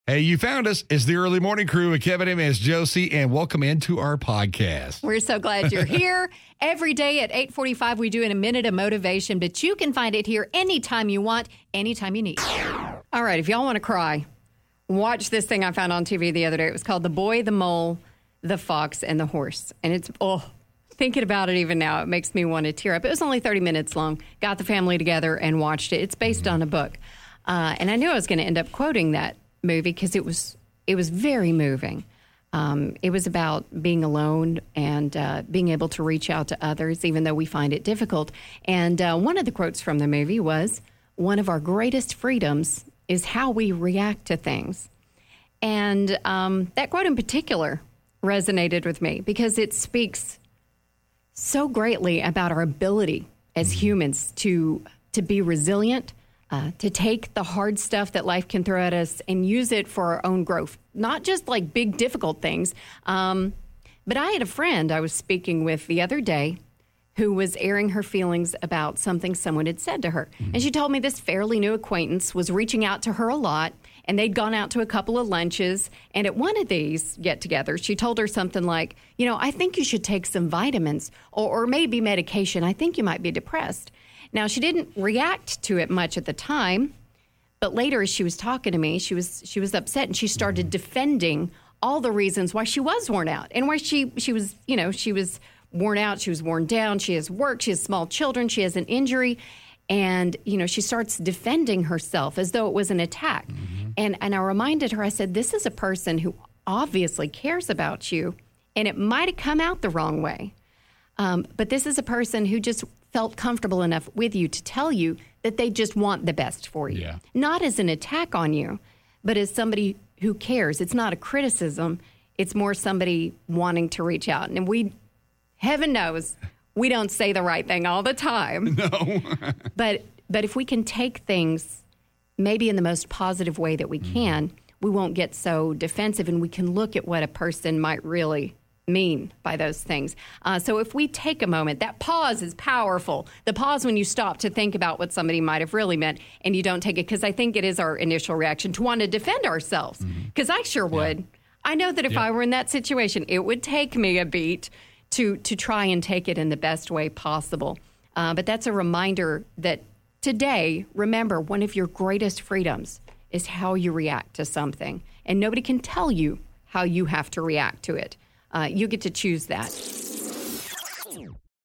Hey, you found us. It's the Early Morning Crew with Kevin and Miss Josie, and welcome into our podcast. We're so glad you're here. Every day at 8:45, we do in a minute of motivation, but you can find it here anytime you want, anytime you need. All right, if y'all want to cry, watch this thing I found on TV the other day. It was called The Boy, the Mole, the Fox, and the Horse. And it's, thinking about it even now, it makes me want to tear up. It was only 30 minutes long. Got the family together and watched it. It's based on a book. And I knew I was going to end up quoting that movie because it was very moving. It was about being alone and being able to reach out to others, even though we find it difficult. And one of the quotes from the movie was, "One of our greatest freedoms is how we react to things." And that quote in particular resonated with me because it speaks so greatly about our ability as humans to be resilient, to take the hard stuff that life can throw at us and use it for our own growth, not just like big, difficult things. But I had a friend I was speaking with the other day who was airing her feelings about something someone had said to her. And she told me this fairly new acquaintance was reaching out to her a lot, and they'd gone out to a couple of lunches. And at one of these get-togethers, she told her something like, I think you should take some vitamins or maybe medication. I think you might be depressed. Now, she didn't react to it much at the time, but later as she was talking to me, she was upset, and she started defending all the reasons why she was worn out and why she was, she was worn out, she was worn down, she has work, she has small children, she has an injury, and, she starts defending herself as though it was an attack. And I reminded her, I said, this is a person who obviously cares about you, and it might have come out the wrong way. But this is a person who just felt comfortable enough with you to tell you that they just want the best for you. Yeah. Not as an attack on you, but as somebody who cares. It's not a criticism. It's more somebody wanting to reach out. And heaven knows, we don't say the right thing all the time. No. But if we can take things maybe in the most positive way that we can, we won't get so defensive, and we can look at what a person might really mean by those things. So if we take a moment, that pause is powerful. The pause when you stop to think about what somebody might have really meant and you don't take it, because I think it is our initial reaction to want to defend ourselves, because I sure would. Yeah. I know that if I were in that situation, it would take me a beat to try and take it in the best way possible. But that's a reminder that today, remember, one of your greatest freedoms is how you react to something. And nobody can tell you how you have to react to it. You get to choose that.